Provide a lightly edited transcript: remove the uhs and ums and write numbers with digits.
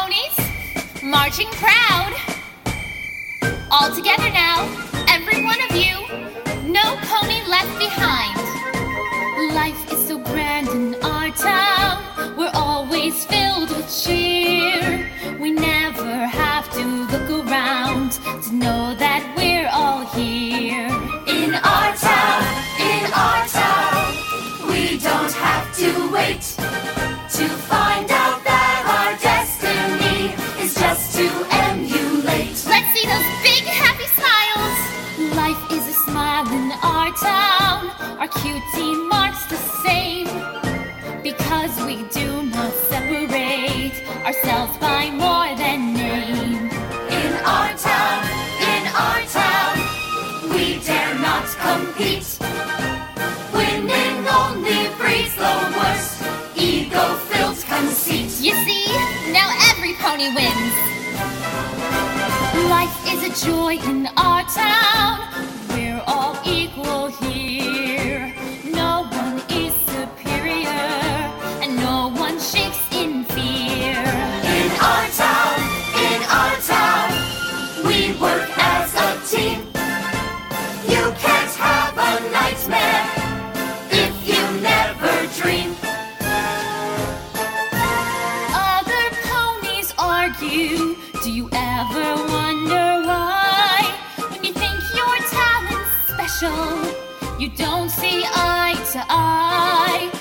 ponies, marching proud. All together now, every one of you, no pony left behind. Life is so grand in our town, we're always filled with cheer. We never have to look around to know that we're all here. In our town, we don't have to wait to find out that our destiny is just to emulate. Let's see those big happy smiles. Life is a smile in our town. Our cutie marks the same, because we do not separate ourselves by more than name. In our town, we dare not compete. Winning only breeds the worst ego-filled conceit. You see, now every pony wins. Life is a joy in our town. We're all equal here. No one is superior, and no one shakes in fear. In our town, we work as a team. You can't have a nightmare if you never dream. Other ponies argue. Do you ever wonder why? When you think your talent's special, you don't see eye to eye.